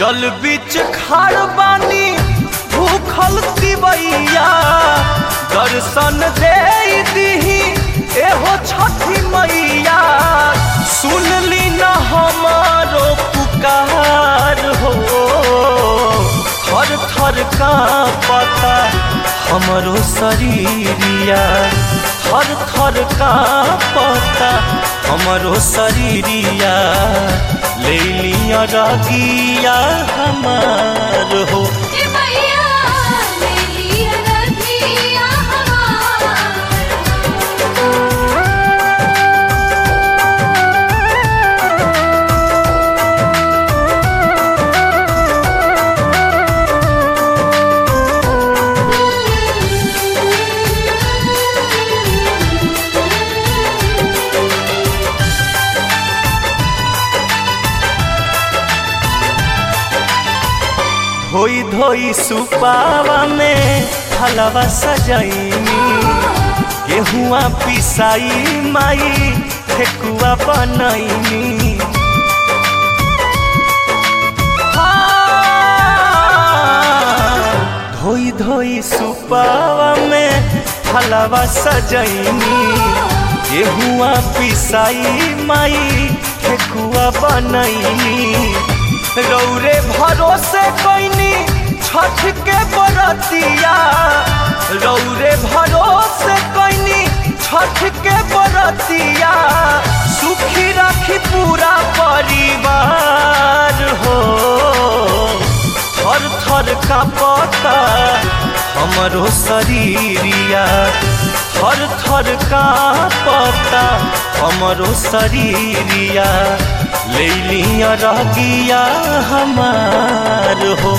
जल बीच खाड़ बानी भूखल तिवैया दर्शन दे दीही एहो छठी मैया सुनली न हमारो पुकार हो थर थर कांपता हमरो शरीरिया थर थर कांपता हमरो शरीरिया ले लिया रगिया हमार हो धोई धोई सुपावा में हलवा सजैनी गेहुआ पिसाई माई ठेकुआ बनैनी धोई धोई सुपावा में हलवा सजैनी गेहुआ पिसाई माई ठेकुआ बनैनी रौरे भरोसे कोइनी छठ के बरतिया रौरे भरोसे कोइनी छठ के बरतिया सुखी राखी पूरा परिवार हो थर थर कांपता हमरो शरीरिया थर थर कांपता हमरो शरीरिया ले लिया रगिया हमार हो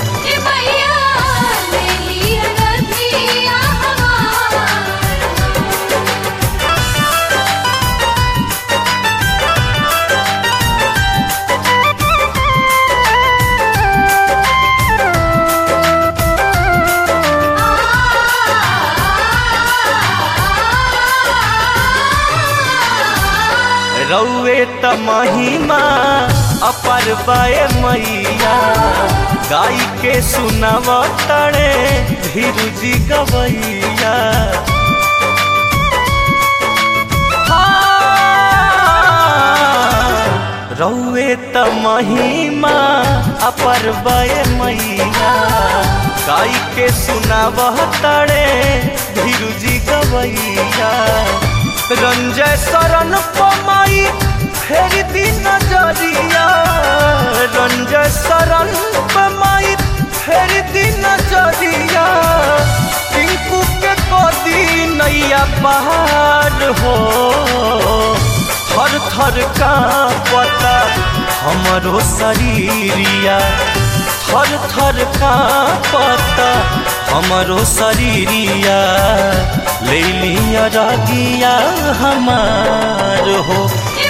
रौए त महिमा अपर बाए मैया गाई के सुनाव तड़े धीरुजी गवैया रौए त महिमा अपर बाए मैया गाई के सुनाव तड़े धीरुजी गवैया रंजय शरण पमाई फेर दी नजरिया रंजय शरण पमाई फेर दी नजरिया टिंकू के कदी नैया पहाड़ हो थर थर कांपता हमरो शरीरिया थर थर कांपता हमरो शरीरिया ले लिया रगिया हमार हो।